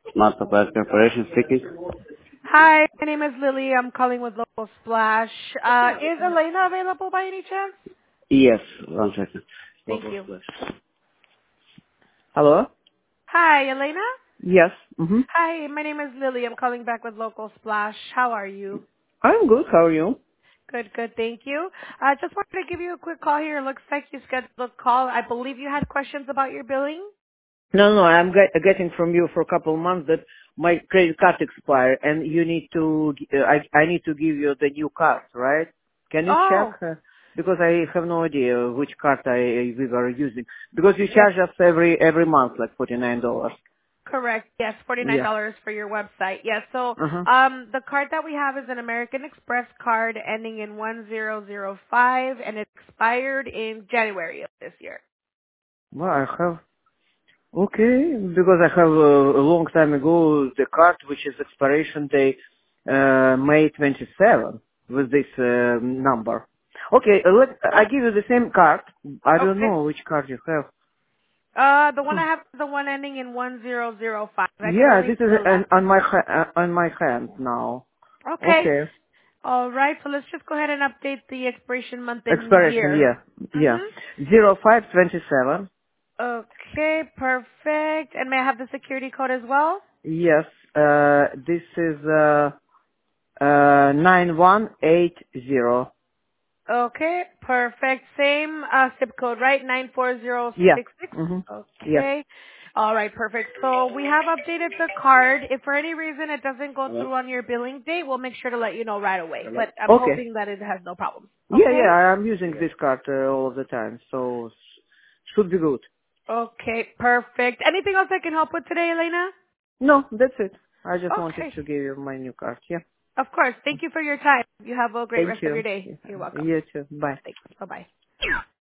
Smart Supply Corporation speaking. Hi, my name is Lily. I'm calling with Local Splash. Is Elena available by any chance? Yes, 1 second. Thank Local you. Splash. Hello? Hi, Elena? Yes. Mm-hmm. Hi, my name is Lily. I'm calling back with Local Splash. How are you? I'm good. How are you? Good, good. Thank you. I just wanted to give you a quick call here. It looks like you scheduled a call. I believe you had questions about your billing? No, I'm getting from you for a couple of months that my credit card expired and you need to, I need to give you the new card, right? Can you check? Oh, Because I have no idea which card we were using. Because you yes, charge us every month like $49. correct. Yes, $49 Yeah. for your website. Yes, so Uh-huh. the card that we have is an American Express card ending in 1005, and it expired in January of this year. Well, I have okay, because I have a long time ago the card which is expiration day May 27 with this number. Okay, I give you the same card. I don't Okay. know which card you have. The one Huh. I have is the one ending in 1005. I can Yeah, release this is the last. on my hand now. Okay. Okay, All right. So let's just go ahead and update the expiration month and expiration, year. yeah, Mhm. 0527. Okay. Perfect. And may I have the security code as well? Yes, this is 9180. Okay. Perfect. Same zip code, right? Yeah. 94066. Mm-hmm. Yeah. Okay. All right. Perfect. So we have updated the card. If for any reason it doesn't go through on your billing date, we'll make sure to let you know right away. But I'm Okay. hoping that it has no problems. Yeah, Okay. I'm using this card all the time, so should be good. Okay. Perfect. Anything else I can help with today, Elena? No, that's it. I just wanted Okay. to give you my new card. Yeah. Of course. Thank you for your time. You have a great Thank rest of your you. day. Yeah. You're welcome. You too. Bye. Thanks. Bye-bye.